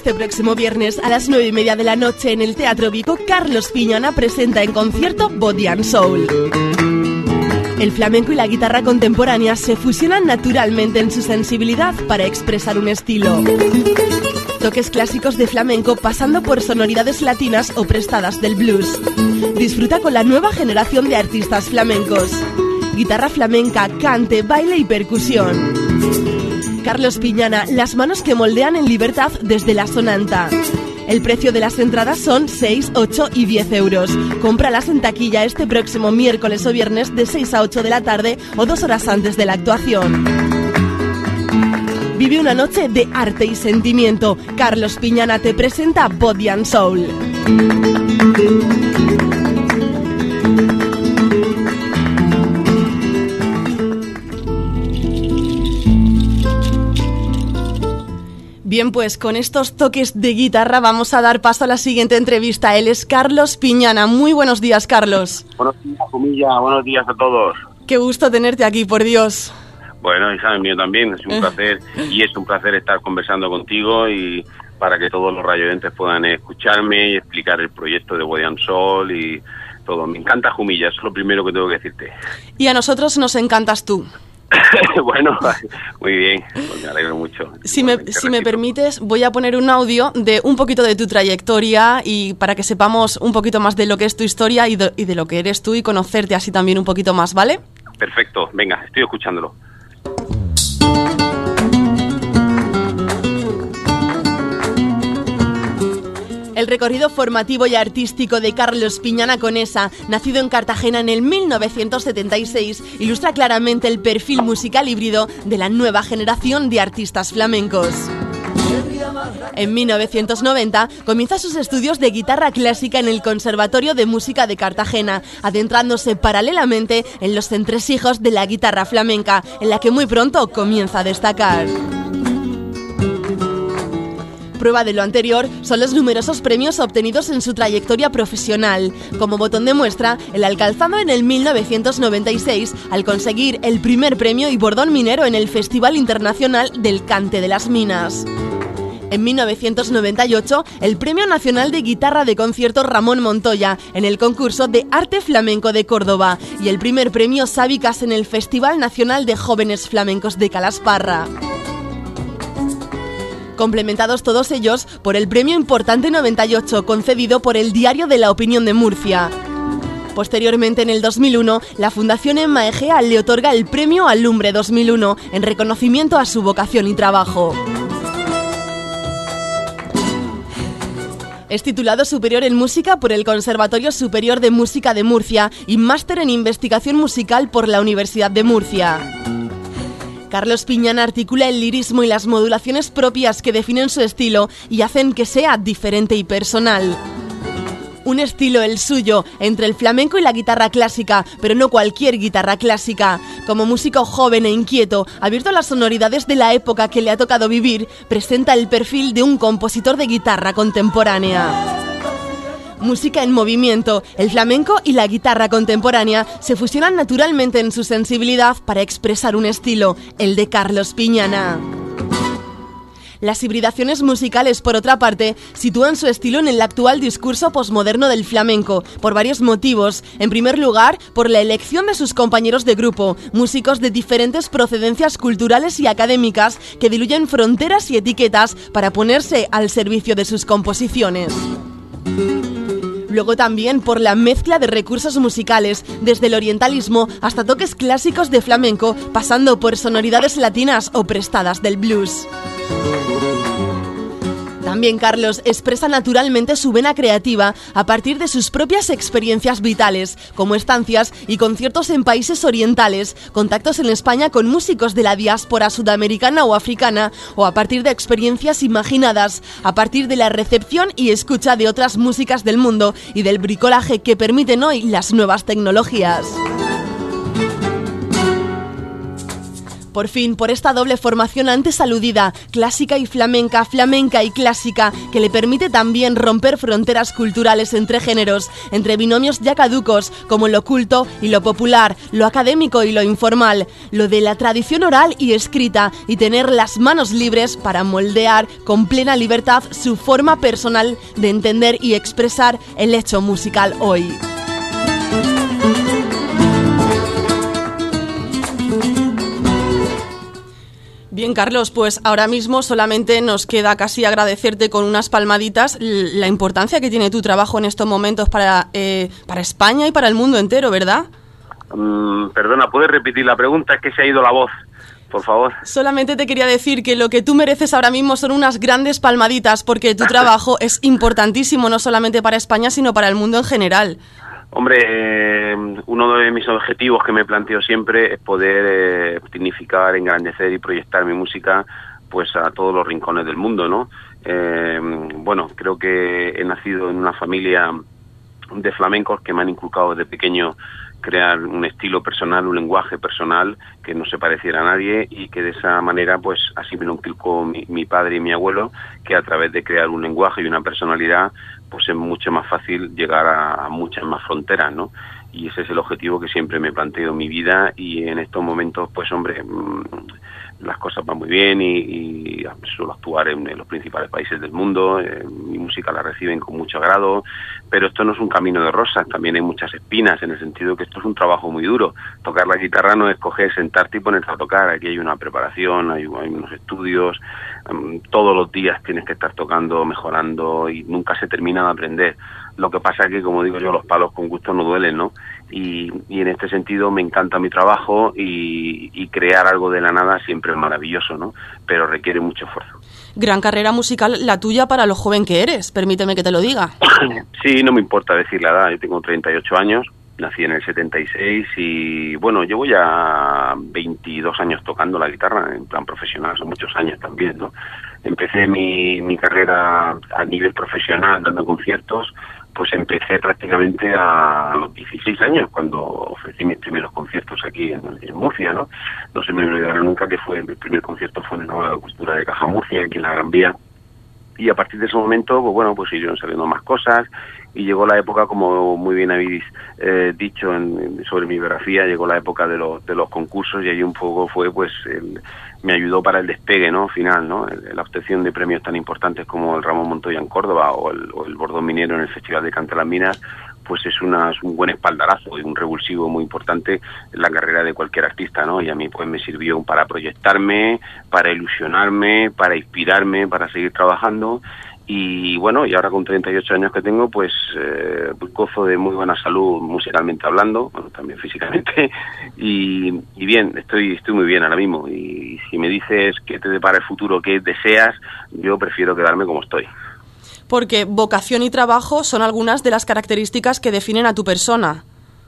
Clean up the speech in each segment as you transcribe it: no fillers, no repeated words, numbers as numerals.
Este próximo viernes a las 9:30 de la noche en el Teatro Vico, Carlos Piñana presenta en concierto Body and Soul. El flamenco y la guitarra contemporánea se fusionan naturalmente en su sensibilidad para expresar un estilo. Toques clásicos de flamenco pasando por sonoridades latinas o prestadas del blues. Disfruta con la nueva generación de artistas flamencos. Guitarra flamenca, cante, baile y percusión. Carlos Piñana, las manos que moldean en libertad desde la sonanta. El precio de las entradas son 6, 8 y 10 euros. Cómpralas en taquilla este próximo miércoles o viernes de 6 a 8 de la tarde o 2 horas antes de la actuación. Vive una noche de arte y sentimiento. Carlos Piñana te presenta Body and Soul. Bien, pues con estos toques de guitarra vamos a dar paso a la siguiente entrevista. Él es Carlos Piñana. Muy buenos días, Carlos. Buenos días, Jumilla. Buenos días a todos. Qué gusto tenerte aquí, por Dios. Bueno, hija, el mío también. Es un placer y es un placer estar conversando contigo y para que todos los radioyentes puedan escucharme y explicar el proyecto de Body and Soul y todo. Me encanta Jumilla, eso es lo primero que tengo que decirte. Y a nosotros nos encantas tú. Bueno, muy bien, pues me alegro mucho. Si me permites, voy a poner un audio de un poquito de tu trayectoria y para que sepamos un poquito más de lo que es tu historia y de lo que eres tú y conocerte así también un poquito más, ¿vale? Perfecto, venga, estoy escuchándolo. El recorrido formativo y artístico de Carlos Piñana Conesa, nacido en Cartagena en el 1976, ilustra claramente el perfil musical híbrido de la nueva generación de artistas flamencos. En 1990 comienza sus estudios de guitarra clásica en el Conservatorio de Música de Cartagena, adentrándose paralelamente en los entresijos de la guitarra flamenca, en la que muy pronto comienza a destacar. Prueba de lo anterior son los numerosos premios obtenidos en su trayectoria profesional. Como botón de muestra, el alcanzado en el 1996 al conseguir el primer premio y bordón minero en el Festival Internacional del Cante de las Minas. En 1998, el Premio Nacional de Guitarra de Concierto Ramón Montoya en el concurso de Arte Flamenco de Córdoba y el primer premio Sábicas en el Festival Nacional de Jóvenes Flamencos de Calasparra. Complementados todos ellos por el Premio Importante 98 concedido por el Diario de la Opinión de Murcia. Posteriormente, en el 2001, la Fundación Emma Egea le otorga el Premio Alumbre 2001 en reconocimiento a su vocación y trabajo. Es titulado Superior en Música por el Conservatorio Superior de Música de Murcia y Máster en Investigación Musical por la Universidad de Murcia. Carlos Piñana articula el lirismo y las modulaciones propias que definen su estilo y hacen que sea diferente y personal. Un estilo, el suyo, entre el flamenco y la guitarra clásica, pero no cualquier guitarra clásica. Como músico joven e inquieto, abierto a las sonoridades de la época que le ha tocado vivir, presenta el perfil de un compositor de guitarra contemporánea. Música en movimiento, el flamenco y la guitarra contemporánea se fusionan naturalmente en su sensibilidad para expresar un estilo, el de Carlos Piñana. Las hibridaciones musicales, por otra parte, sitúan su estilo en el actual discurso posmoderno del flamenco, por varios motivos. En primer lugar, por la elección de sus compañeros de grupo, músicos de diferentes procedencias culturales y académicas que diluyen fronteras y etiquetas para ponerse al servicio de sus composiciones. Luego también por la mezcla de recursos musicales, desde el orientalismo hasta toques clásicos de flamenco, pasando por sonoridades latinas o prestadas del blues. También Carlos expresa naturalmente su vena creativa a partir de sus propias experiencias vitales, como estancias y conciertos en países orientales, contactos en España con músicos de la diáspora sudamericana o africana, o a partir de experiencias imaginadas, a partir de la recepción y escucha de otras músicas del mundo y del bricolaje que permiten hoy las nuevas tecnologías. Por fin, por esta doble formación antes aludida, clásica y flamenca, flamenca y clásica, que le permite también romper fronteras culturales entre géneros, entre binomios ya caducos, como lo culto y lo popular, lo académico y lo informal, lo de la tradición oral y escrita, y tener las manos libres para moldear con plena libertad su forma personal de entender y expresar el hecho musical hoy. Bien, Carlos, pues ahora mismo solamente nos queda casi agradecerte con unas palmaditas la importancia que tiene tu trabajo en estos momentos para España y para el mundo entero, ¿verdad? Perdona, ¿puedes repetir la pregunta? Es que se ha ido la voz, por favor. Solamente te quería decir que lo que tú mereces ahora mismo son unas grandes palmaditas, porque tu trabajo es importantísimo, no solamente para España, sino para el mundo en general. Hombre, uno de mis objetivos que me planteo siempre es poder significar, engrandecer y proyectar mi música pues a todos los rincones del mundo, ¿no? Bueno, creo que he nacido en una familia de flamencos que me han inculcado desde pequeño crear un estilo personal, un lenguaje personal que no se pareciera a nadie, y que de esa manera pues así me lo inculcó mi padre y mi abuelo, que a través de crear un lenguaje y una personalidad pues es mucho más fácil llegar a muchas más fronteras, ¿no? Y ese es el objetivo que siempre me planteo en mi vida, y en estos momentos pues hombre, las cosas van muy bien y suelo actuar en los principales países del mundo, mi música la reciben con mucho agrado, pero esto no es un camino de rosas, también hay muchas espinas, en el sentido que esto es un trabajo muy duro. Tocar la guitarra no es coger, sentarte y ponerte a tocar, aquí hay una preparación, hay unos estudios, todos los días tienes que estar tocando, mejorando, y nunca se termina de aprender. Lo que pasa es que, como digo yo, los palos con gusto no duelen, ¿no? Y en este sentido me encanta mi trabajo, y crear algo de la nada siempre es maravilloso, ¿no? Pero requiere mucho esfuerzo. Gran carrera musical la tuya para lo joven que eres, permíteme que te lo diga. Sí, no me importa decir la edad, yo tengo 38 años, nací en el 76 y bueno, llevo ya 22 años tocando la guitarra en plan profesional, son muchos años también, ¿no? Empecé mi carrera a nivel profesional dando conciertos, pues empecé prácticamente a los 16 años, cuando ofrecí mis primeros conciertos aquí en Murcia, ¿no? No se me olvidará nunca que mi primer concierto fue en la Nueva Cultura de Caja Murcia, aquí en la Gran Vía, y a partir de ese momento, pues bueno, pues siguieron saliendo más cosas, y llegó la época, como muy bien habéis dicho sobre mi biografía, llegó la época de los concursos, y ahí un poco fue, pues, me ayudó para el despegue, ¿no? Final, ¿no? La obtención de premios tan importantes como el Ramón Montoya en Córdoba o el Bordón Minero en el Festival de Cante las Minas, pues es un buen espaldarazo y un revulsivo muy importante en la carrera de cualquier artista, ¿no? Y a mí pues me sirvió para proyectarme, para ilusionarme, para inspirarme, para seguir trabajando. Y bueno, y ahora con 38 años que tengo, pues gozo de muy buena salud musicalmente hablando, bueno, también físicamente, y bien, estoy muy bien ahora mismo. Y si me dices qué te depara el futuro, qué deseas, yo prefiero quedarme como estoy. Porque vocación y trabajo son algunas de las características que definen a tu persona.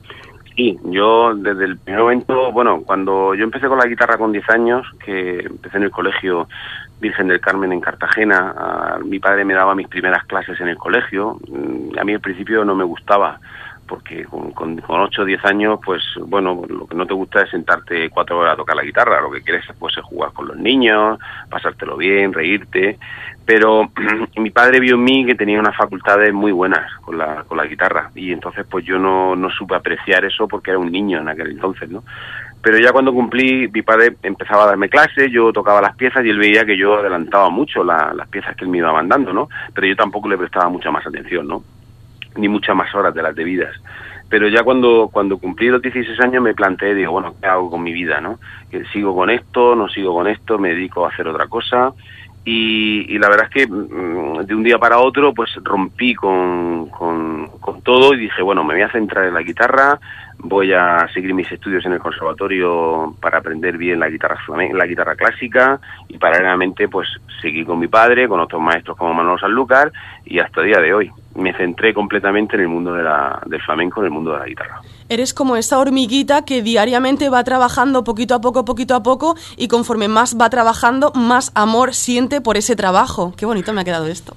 Sí, yo desde el primer momento, bueno, cuando yo empecé con la guitarra con 10 años, que empecé en el colegio Virgen del Carmen en Cartagena, mi padre me daba mis primeras clases en el colegio. A mí al principio no me gustaba, porque con 8 o 10 años, pues bueno, lo que no te gusta es sentarte 4 horas a tocar la guitarra, lo que quieres pues, es jugar con los niños, pasártelo bien, reírte, pero mi padre vio en mí que tenía unas facultades muy buenas con la guitarra, y entonces pues yo no supe apreciar eso porque era un niño en aquel entonces, ¿no? Pero ya cuando cumplí, mi padre empezaba a darme clases, yo tocaba las piezas y él veía que yo adelantaba mucho las piezas que él me iba mandando, ¿no? Pero yo tampoco le prestaba mucha más atención, ¿no? Ni muchas más horas de las debidas. Pero ya cuando cumplí los 16 años me planteé, digo, bueno, ¿qué hago con mi vida, no? ¿Sigo con esto? ¿No sigo con esto? ¿Me dedico a hacer otra cosa? Y la verdad es que de un día para otro pues rompí con todo y dije, bueno, me voy a centrar en la guitarra, voy a seguir mis estudios en el conservatorio para aprender bien la guitarra clásica, y paralelamente pues seguí con mi padre, con otros maestros como Manolo Sanlúcar, y hasta el día de hoy me centré completamente en el mundo del flamenco, en el mundo de la guitarra. Eres como esa hormiguita que diariamente va trabajando poquito a poco, y conforme más va trabajando, más amor siente por ese trabajo. Qué bonito me ha quedado esto.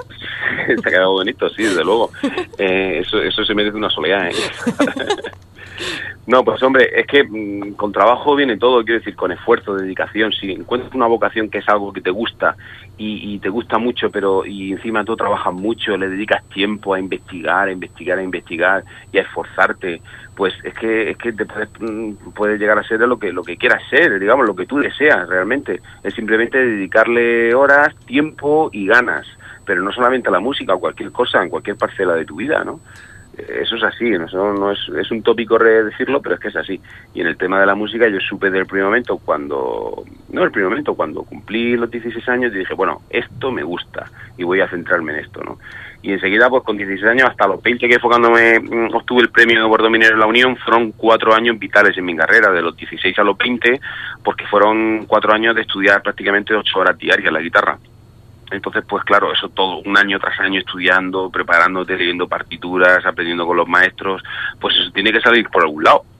Te ha quedado bonito, sí, desde luego. Eso se merece una soleá, ¿eh? No, pues hombre, es que con trabajo viene todo, quiero decir, con esfuerzo, dedicación. Si encuentras una vocación que es algo que te gusta y te gusta mucho, pero y encima tú trabajas mucho, le dedicas tiempo a investigar y a esforzarte, pues es que te puedes llegar a ser lo que quieras ser, digamos, lo que tú deseas realmente. Es simplemente dedicarle horas, tiempo y ganas, pero no solamente a la música, a cualquier cosa, en cualquier parcela de tu vida, ¿no? Eso es así, eso no es un tópico decirlo, pero es que es así. Y en el tema de la música yo supe del primer momento cuando cumplí los 16 años y dije, bueno, esto me gusta y voy a centrarme en esto, ¿no? Y enseguida, pues con 16 años hasta los 20, que fue cuando obtuve el premio de Bordo Minero en la Unión, fueron 4 años vitales en mi carrera, de los 16 a los 20, porque fueron 4 años de estudiar prácticamente 8 horas diarias la guitarra. Entonces, pues claro, eso todo, un año tras año estudiando, preparándote, leyendo partituras, aprendiendo con los maestros, pues eso tiene que salir por algún lado.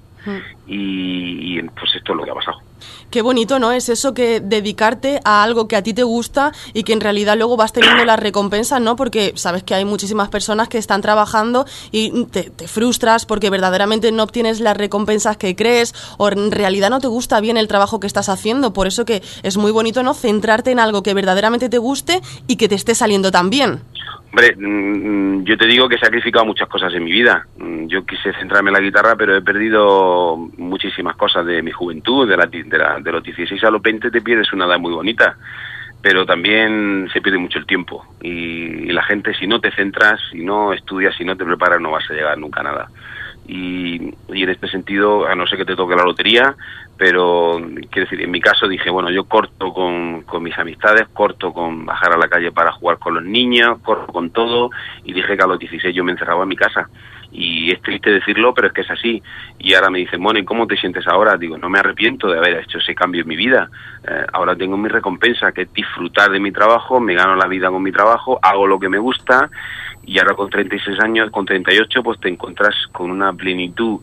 Y pues esto es lo que ha pasado. Qué bonito, ¿no? Es eso, que dedicarte a algo que a ti te gusta y que en realidad luego vas teniendo las recompensas, ¿no? Porque sabes que hay muchísimas personas que están trabajando y te frustras porque verdaderamente no obtienes las recompensas que crees, o en realidad no te gusta bien el trabajo que estás haciendo. Por eso que es muy bonito, ¿no? Centrarte en algo que verdaderamente te guste y que te esté saliendo tan bien. Hombre, yo te digo que he sacrificado muchas cosas en mi vida. Yo quise centrarme en la guitarra, pero he perdido muchísimas cosas de mi juventud, de los 16 a los 20 te pierdes una edad muy bonita, pero también se pierde mucho el tiempo. Y la gente, si no te centras, si no estudias, si no te preparas, no vas a llegar nunca a nada. Y en este sentido, a no ser que te toque la lotería, pero quiero decir, en mi caso dije, bueno, yo corto con mis amistades, corto con bajar a la calle para jugar con los niños, corto con todo, y dije que a los 16 yo me encerraba en mi casa. Y es triste decirlo, pero es que es así. Y ahora me dicen, Moni, ¿cómo te sientes ahora? Digo, no me arrepiento de haber hecho ese cambio en mi vida. Ahora tengo mi recompensa, que es disfrutar de mi trabajo, me gano la vida con mi trabajo, hago lo que me gusta, y ahora con 36 años, con 38, pues te encuentras con una plenitud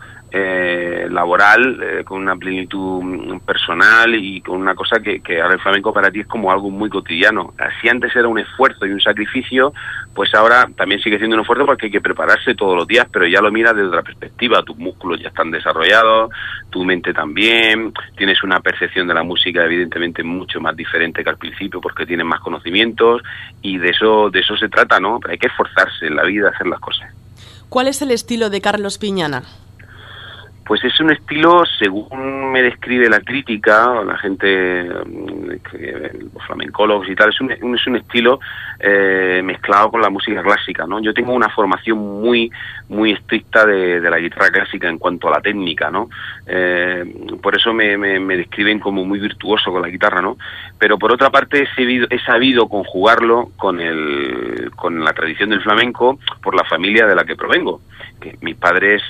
laboral, con una plenitud personal y con una cosa que ahora el flamenco para ti es como algo muy cotidiano. Así antes era un esfuerzo y un sacrificio, pues ahora también sigue siendo un esfuerzo porque hay que prepararse todos los días, pero ya lo miras desde otra perspectiva. Tus músculos ya están desarrollados, tu mente también, tienes una percepción de la música evidentemente mucho más diferente que al principio porque tienes más conocimientos, y de eso se trata, ¿no? Pero hay que esforzarse en la vida a hacer las cosas. ¿Cuál es el estilo de Carlos Piñana? Pues es un estilo, según me describe la crítica, o la gente, los flamencólogos y tal, es un estilo mezclado con la música clásica, ¿no? Yo tengo una formación muy estricta de la guitarra clásica en cuanto a la técnica, ¿no? Por eso me describen como muy virtuoso con la guitarra, ¿no? Pero por otra parte he sabido conjugarlo con la tradición del flamenco por la familia de la que provengo. Que mi padre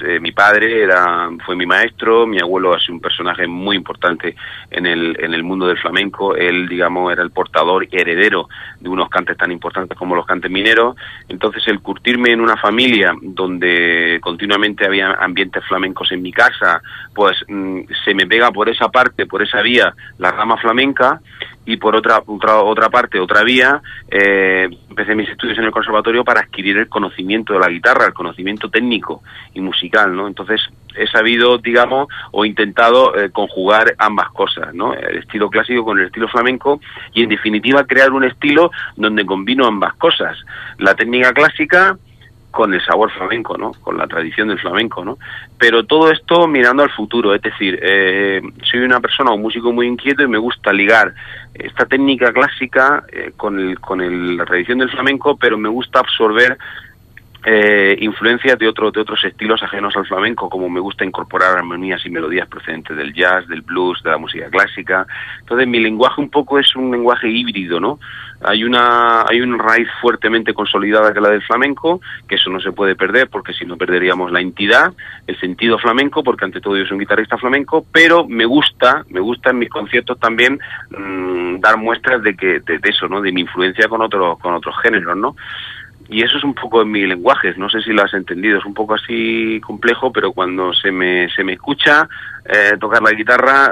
fue mi maestro, mi abuelo ha sido un personaje muy importante en el mundo del flamenco. Él, digamos, era el portador y heredero de unos cantes tan importantes como los cantes mineros. Entonces, el curtirme en una familia donde continuamente había ambientes flamencos en mi casa, pues se me pega por esa parte, por esa vía, la rama flamenca. Y por otra vía, empecé mis estudios en el conservatorio para adquirir el conocimiento de la guitarra, el conocimiento técnico y musical, ¿no? Entonces he sabido, digamos, o intentado conjugar ambas cosas, ¿no? El estilo clásico con el estilo flamenco, y en definitiva crear un estilo donde combino ambas cosas, la técnica clásica con el sabor flamenco, ¿no? Con la tradición del flamenco, ¿no? Pero todo esto mirando al futuro, es decir, soy una persona, un músico muy inquieto, y me gusta ligar esta técnica clásica con la tradición del flamenco, pero me gusta absorber influencias de otros estilos ajenos al flamenco, como me gusta incorporar armonías y melodías procedentes del jazz, del blues, de la música clásica. Entonces mi lenguaje un poco es un lenguaje híbrido, ¿no? Hay una raíz fuertemente consolidada que es la del flamenco, que eso no se puede perder, porque si no perderíamos la entidad, el sentido flamenco, porque ante todo yo soy un guitarrista flamenco, pero me gusta en mis conciertos también dar muestras de eso, ¿no? De mi influencia con otros géneros, ¿no? Y eso es un poco en mi lenguaje, no sé si lo has entendido, es un poco así complejo, pero cuando se me escucha, tocar la guitarra,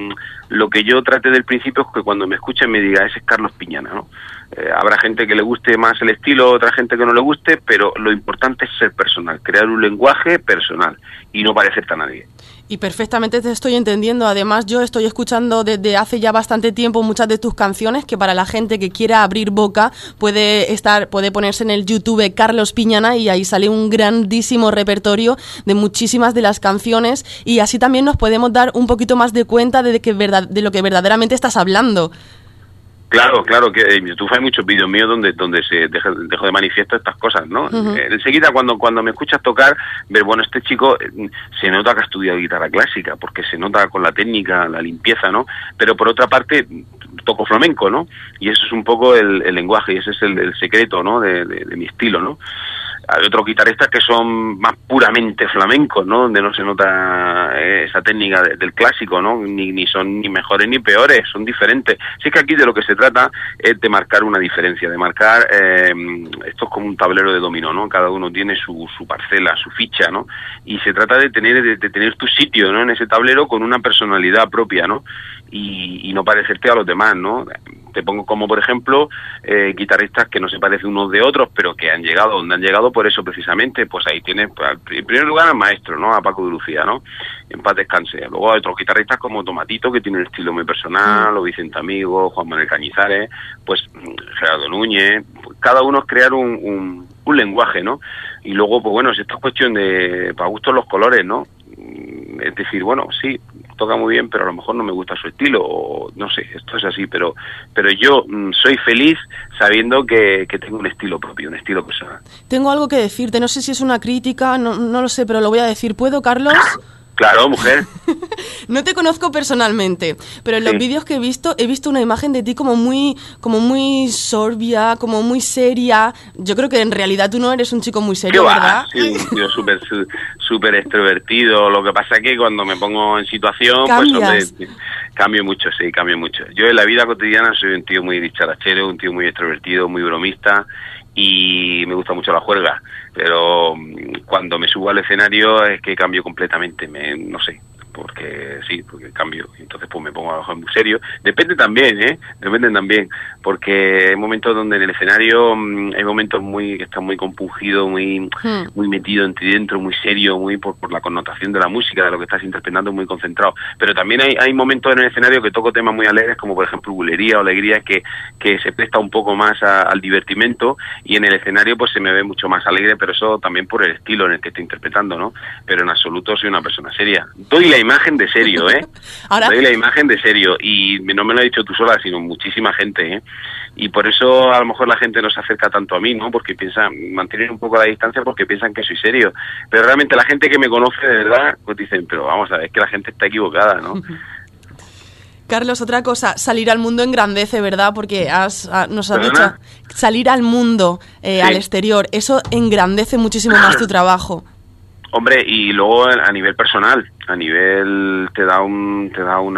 lo que yo trate del principio es que cuando me escuchen me diga, ese es Carlos Piñana, ¿no? Habrá gente que le guste más el estilo, otra gente que no le guste, pero lo importante es ser personal, crear un lenguaje personal y no parecerte a nadie. Y perfectamente te estoy entendiendo. Además, yo estoy escuchando desde hace ya bastante tiempo muchas de tus canciones, que para la gente que quiera abrir boca puede ponerse en el YouTube Carlos Piñana y ahí sale un grandísimo repertorio de muchísimas de las canciones, y así también nos podemos dar un poquito más de cuenta de lo que verdaderamente estás hablando. Claro, que en YouTube hay muchos vídeos míos donde se dejo de manifiesto estas cosas, ¿no? Uh-huh. Enseguida cuando me escuchas tocar, ver, bueno, este chico se nota que ha estudiado guitarra clásica, porque se nota con la técnica, la limpieza, ¿no? Pero por otra parte, toco flamenco, ¿no? Y eso es un poco el lenguaje, y ese es el secreto, ¿no? De mi estilo, ¿no? Hay otros guitarristas que son más puramente flamencos, ¿no? Donde no se nota esa técnica del clásico, ¿no? Ni son ni mejores ni peores, son diferentes. Sí que aquí de lo que se trata es de marcar una diferencia, de marcar, esto es como un tablero de dominó, ¿no? Cada uno tiene su parcela, su ficha, ¿no? Y se trata de tener tu sitio, ¿no? En ese tablero con una personalidad propia, ¿no? Y no parecerte a los demás, ¿no? Te pongo como, por ejemplo, guitarristas que no se parecen unos de otros, pero que han llegado donde han llegado por eso precisamente. Pues ahí tienes, en primer lugar, al maestro, ¿no? A Paco de Lucía, ¿no? En paz descanse. Luego hay otros guitarristas como Tomatito, que tiene un estilo muy personal, o Vicente Amigo, Juan Manuel Cañizares, pues Gerardo Núñez. Pues, cada uno es crear un lenguaje, ¿no? Y luego, pues bueno, esto es cuestión de, para gustos los colores, ¿no? Es decir, bueno, sí, toca muy bien, pero a lo mejor no me gusta su estilo, o no sé, esto es así, pero yo soy feliz sabiendo que tengo un estilo propio, un estilo personal. Tengo algo que decirte, no sé si es una crítica, no lo sé, pero lo voy a decir. ¿Puedo, Carlos? Claro, mujer. No te conozco personalmente, pero en los vídeos que he visto una imagen de ti como muy sorbia, como muy seria. Yo creo que en realidad tú no eres un chico muy serio, ¿verdad? Sí, un tío súper extrovertido. Lo que pasa es que cuando me pongo en situación, ¿cambias? Pues hombre, cambio mucho. Yo en la vida cotidiana soy un tío muy dicharachero, un tío muy extrovertido, muy bromista, y me gusta mucho la juerga, pero cuando me subo al escenario es que cambio completamente, no sé, porque cambio, entonces pues me pongo a lo mejor muy serio. Dependen también, porque hay momentos donde en el escenario hay momentos que están muy compungidos, muy metido dentro, muy serio, muy por la connotación de la música, de lo que estás interpretando, muy concentrado. Pero también hay momentos en el escenario que toco temas muy alegres, como por ejemplo bulería o alegría, que se presta un poco más al divertimento, y en el escenario pues se me ve mucho más alegre, pero eso también por el estilo en el que estoy interpretando, ¿no? Pero en absoluto soy una persona seria. Doy la imagen de serio, Ahora... Doy la imagen de serio, y no me lo has dicho tú sola, sino muchísima gente, y por eso a lo mejor la gente no se acerca tanto a mí, ¿no? Porque mantienen un poco la distancia porque piensan que soy serio, pero realmente la gente que me conoce de verdad, pues dicen, pero vamos a ver, es que la gente está equivocada, ¿no? Carlos, otra cosa, salir al mundo engrandece, ¿verdad? Porque nos has ¿Perdona? dicho, salir al mundo, Sí. al exterior, eso engrandece muchísimo más tu trabajo. Hombre, y luego a nivel personal, te da un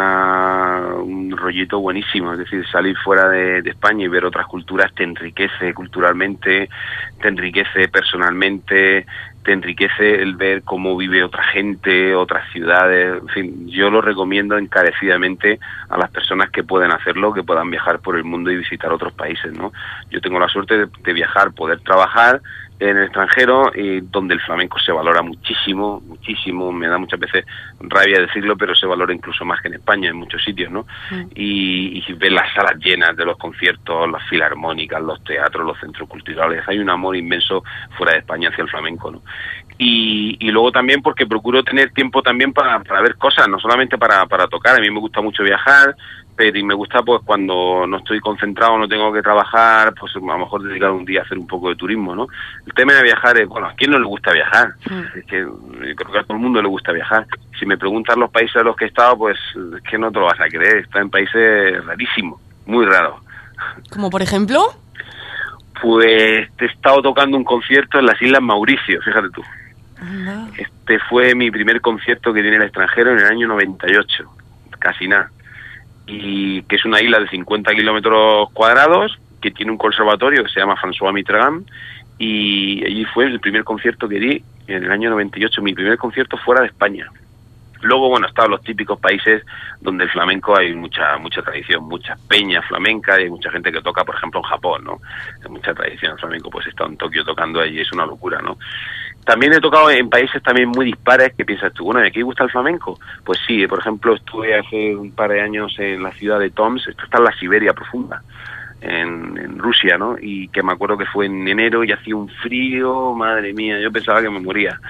rollito buenísimo, es decir, salir fuera de España y ver otras culturas te enriquece culturalmente, te enriquece personalmente, te enriquece el ver cómo vive otra gente, otras ciudades, en fin, yo lo recomiendo encarecidamente a las personas que pueden hacerlo, que puedan viajar por el mundo y visitar otros países, ¿no? Yo tengo la suerte de viajar, poder trabajar en el extranjero, y donde el flamenco se valora muchísimo, me da muchas veces rabia decirlo, pero se valora incluso más que en España, en muchos sitios, ¿no? Y ver las salas llenas de los conciertos, las filarmónicas, los teatros, los centros culturales, hay un amor inmenso fuera de España hacia el flamenco, ¿no? Y luego también porque procuro tener tiempo también para ver cosas, no solamente para tocar. A mí me gusta mucho viajar, y me gusta pues cuando no estoy concentrado, no tengo que trabajar, pues a lo mejor dedicar un día a hacer un poco de turismo, ¿no? El tema de viajar es, bueno, ¿a quién no le gusta viajar? Es que creo que a todo el mundo le gusta viajar. Si me preguntan los países a los que he estado, pues es que no te lo vas a creer, está en países rarísimos, muy raros. ¿Como por ejemplo? Pues he estado tocando un concierto en las Islas Mauricio, fíjate tú. Este fue mi primer concierto que tiene el extranjero en el año 98, casi nada. Y que es una isla de 50 kilómetros cuadrados, que tiene un conservatorio que se llama François Mitterrand, y allí fue el primer concierto que di en el año 98, mi primer concierto fuera de España. Luego, bueno, están los típicos países donde el flamenco hay mucha tradición, muchas peñas flamencas, y hay mucha gente que toca, por ejemplo, en Japón, ¿no? Hay mucha tradición el flamenco, pues he estado en Tokio tocando allí, es una locura, ¿no? También he tocado en países también muy dispares, que piensas tú, bueno, ¿y aquí gusta el flamenco? Pues sí, por ejemplo, estuve hace un par de años en la ciudad de Tomsk, esto está en la Siberia profunda, en Rusia, ¿no? Y que me acuerdo que fue en enero y hacía un frío, madre mía, yo pensaba que me moría.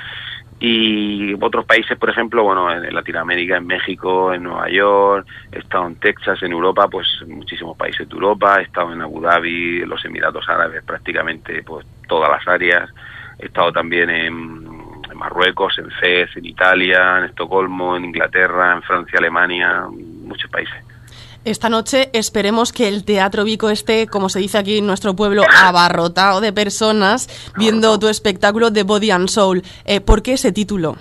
Y otros países, por ejemplo, bueno, en Latinoamérica, en México, en Nueva York, he estado en Texas, en Europa, pues muchísimos países de Europa, he estado en Abu Dhabi, en los Emiratos Árabes, prácticamente pues todas las áreas, he estado también en Marruecos, en Fez, en Italia, en Estocolmo, en Inglaterra, en Francia, Alemania, muchos países. Esta noche esperemos que el Teatro Vico esté, como se dice aquí en nuestro pueblo, abarrotado de personas viendo tu espectáculo de Body and Soul. ¿Por qué ese título?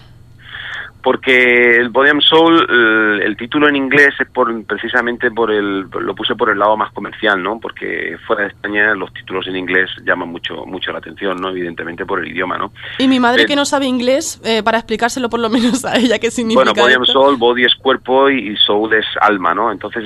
Porque el Body and Soul, el título en inglés es precisamente lo puse por el lado más comercial, ¿no? Porque fuera de España los títulos en inglés llaman mucho la atención, ¿no? Evidentemente por el idioma, ¿no? Y mi madre, que no sabe inglés, para explicárselo por lo menos a ella, ¿qué significa? Bueno, Body and esto? Soul, body es cuerpo y soul es alma, ¿no? Entonces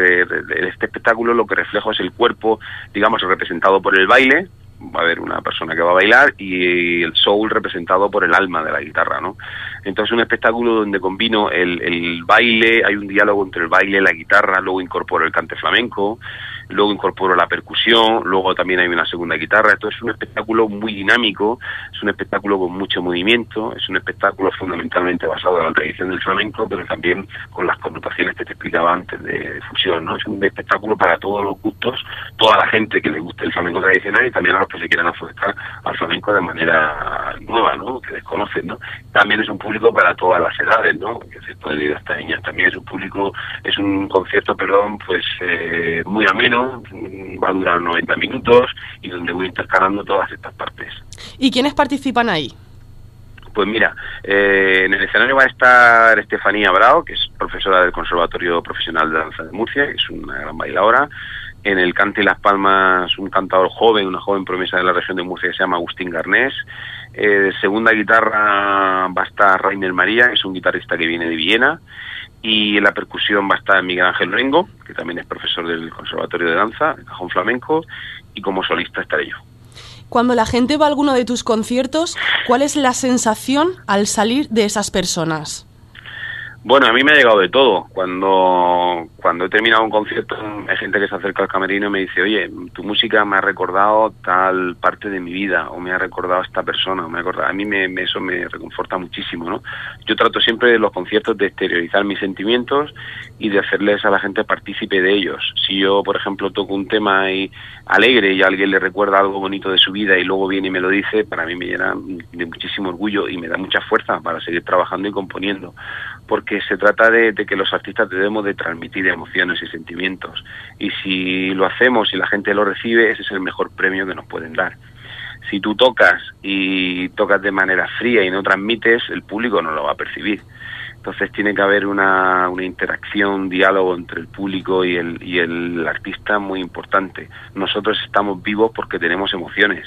este espectáculo lo que refleja es el cuerpo, digamos, representado por el baile. Va a haber una persona que va a bailar y el soul representado por el alma de la guitarra, ¿no? Entonces un espectáculo donde combino el baile, hay un diálogo entre el baile y la guitarra, luego incorporo el cante flamenco, luego incorporo la percusión, luego también hay una segunda guitarra. Entonces es un espectáculo muy dinámico, es un espectáculo con mucho movimiento, es un espectáculo fundamentalmente basado en la tradición del flamenco, pero también con las connotaciones que te explicaba antes de fusión, ¿no? Es un espectáculo para todos los gustos, toda la gente que le guste el flamenco tradicional y también a los que se quieran acercar al flamenco de manera nueva, ¿no? Que desconocen, ¿no? También es un público para todas las edades, ¿no? Que se puede ir hasta niñas. También es un concierto, pues muy ameno, va a durar 90 minutos y donde voy intercalando todas estas partes. ¿Y quiénes participan ahí? Pues mira, en el escenario va a estar Estefanía Bravo, que es profesora del Conservatorio Profesional de Danza de Murcia, que es una gran bailadora. En el cante y las palmas, un cantador joven, una joven promesa de la región de Murcia que se llama Agustín Garnés. Segunda guitarra va a estar Rainer María, que es un guitarrista que viene de Viena. Y en la percusión va a estar Miguel Ángel Rengo, que también es profesor del Conservatorio de Danza, de Cajón Flamenco, y como solista estaré yo. Cuando la gente va a alguno de tus conciertos, ¿cuál es la sensación al salir de esas personas? Bueno, a mí me ha llegado de todo. Cuando he terminado un concierto, hay gente que se acerca al camerino y me dice, oye, tu música me ha recordado tal parte de mi vida, o me ha recordado a esta persona, o me ha recordado. A mí eso me reconforta muchísimo, ¿no? Yo trato siempre en los conciertos de exteriorizar mis sentimientos y de hacerles a la gente partícipe de ellos. Si yo, por ejemplo, toco un tema alegre y a alguien le recuerda algo bonito de su vida y luego viene y me lo dice, para mí me llena de muchísimo orgullo y me da mucha fuerza para seguir trabajando y componiendo. Porque se trata de que los artistas debemos de transmitir emociones y sentimientos, y si lo hacemos y la gente lo recibe, ese es el mejor premio que nos pueden dar. Si tú tocas y tocas de manera fría y no transmites, el público no lo va a percibir. Entonces tiene que haber una interacción, un diálogo entre el público y el artista muy importante. Nosotros estamos vivos porque tenemos emociones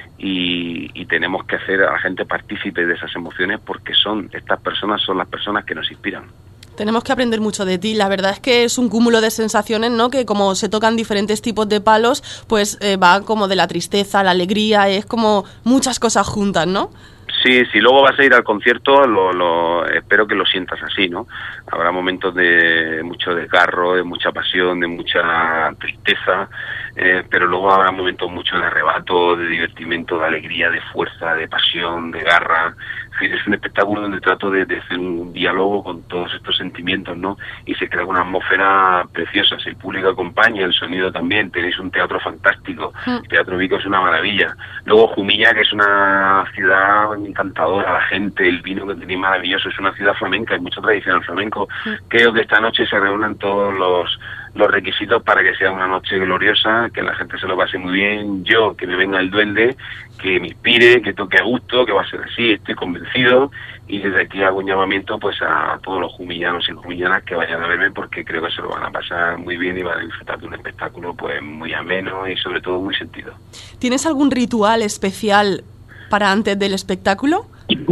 y tenemos que hacer a la gente partícipe de esas emociones, porque estas personas son las personas que nos inspiran. Tenemos que aprender mucho de ti. La verdad es que es un cúmulo de sensaciones, ¿no? Que como se tocan diferentes tipos de palos, pues va como de la tristeza, la alegría, es como muchas cosas juntas, ¿no? Sí, si luego vas a ir al concierto, espero que lo sientas así, ¿no? Habrá momentos de mucho desgarro, de mucha pasión, de mucha tristeza, pero luego habrá momentos mucho de arrebato, de divertimento, de alegría, de fuerza, de pasión, de garra. En fin, es un espectáculo donde trato de hacer un diálogo con todos estos sentimientos, ¿no? Y se crea una atmósfera preciosa. Si el público acompaña, el sonido también. Tenéis un teatro fantástico. El Teatro Vico es una maravilla. Luego Jumilla, que es una ciudad encantadora, la gente, el vino que tenéis maravilloso. Es una ciudad flamenca, hay mucha tradición al flamenco. Creo que esta noche se reúnen todos los requisitos para que sea una noche gloriosa, que la gente se lo pase muy bien, yo, que me venga el duende, que me inspire, que toque a gusto, que va a ser así, estoy convencido, y desde aquí hago un llamamiento pues a todos los jumillanos y jumillanas que vayan a verme, porque creo que se lo van a pasar muy bien y van a disfrutar de un espectáculo pues muy ameno y sobre todo muy sentido. ¿Tienes algún ritual especial para antes del espectáculo?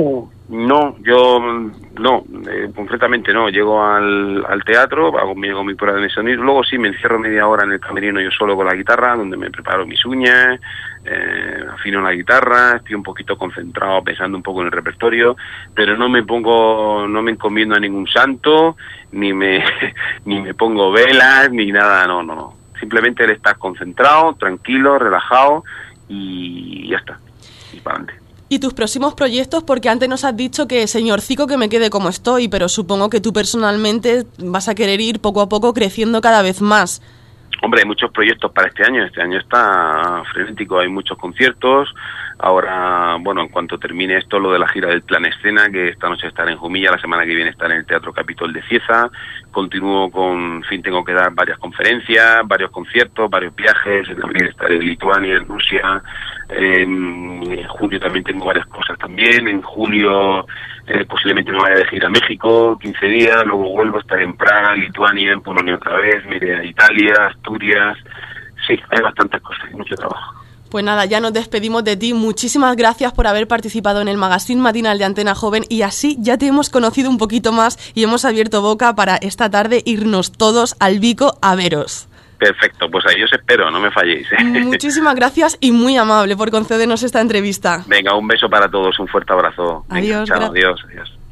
No, concretamente no. Llego al teatro, hago mi prueba de sonido, luego sí me encierro media hora en el camerino yo solo con la guitarra, donde me preparo mis uñas, afino la guitarra, estoy un poquito concentrado pensando un poco en el repertorio, pero no me encomiendo a ningún santo, ni me pongo velas, ni nada, no. Simplemente el estar concentrado, tranquilo, relajado y ya está, y para adelante. ¿Y tus próximos proyectos? Porque antes nos has dicho que, señorcico, que me quede como estoy, pero supongo que tú personalmente vas a querer ir poco a poco creciendo cada vez más. Hombre, hay muchos proyectos para este año está frenético, hay muchos conciertos. Ahora, bueno, en cuanto termine esto, lo de la gira del Plan Escena, que esta noche estaré en Jumilla, la semana que viene estaré en el Teatro Capitol de Cieza, continúo tengo que dar varias conferencias, varios conciertos, varios viajes, también estaré en Lituania, en Rusia, en julio también tengo varias cosas también, en julio posiblemente me vaya de gira a México, 15 días, luego vuelvo a estar en Praga, Lituania, en Polonia otra vez, me iré a Italia, Asturias, sí, hay bastantes cosas, hay mucho trabajo. Pues nada, ya nos despedimos de ti. Muchísimas gracias por haber participado en el Magazine Matinal de Antena Joven y así ya te hemos conocido un poquito más y hemos abierto boca para esta tarde irnos todos al Vico a veros. Perfecto, pues ahí os espero, no me falléis. Muchísimas gracias y muy amable por concedernos esta entrevista. Venga, un beso para todos, un fuerte abrazo. Venga, adiós. Chao, adiós.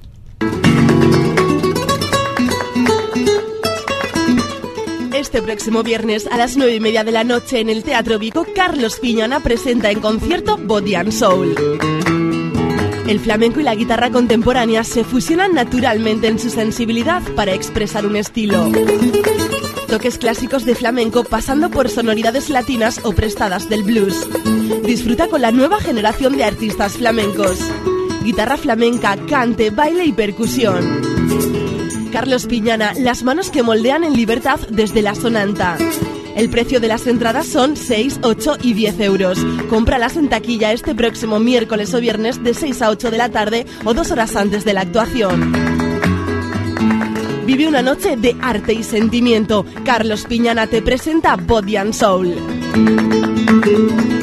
Este próximo viernes a las 9:30 de la noche en el Teatro Vico, Carlos Piñana presenta en concierto Body and Soul. El flamenco y la guitarra contemporánea se fusionan naturalmente en su sensibilidad para expresar un estilo. Toques clásicos de flamenco pasando por sonoridades latinas o prestadas del blues. Disfruta con la nueva generación de artistas flamencos. Guitarra flamenca, cante, baile y percusión. Carlos Piñana, las manos que moldean en libertad desde la sonanta. El precio de las entradas son 6, 8 y 10 euros. Cómpralas en taquilla este próximo miércoles o viernes de 6 a 8 de la tarde o 2 horas antes de la actuación. Vive una noche de arte y sentimiento. Carlos Piñana te presenta Body and Soul.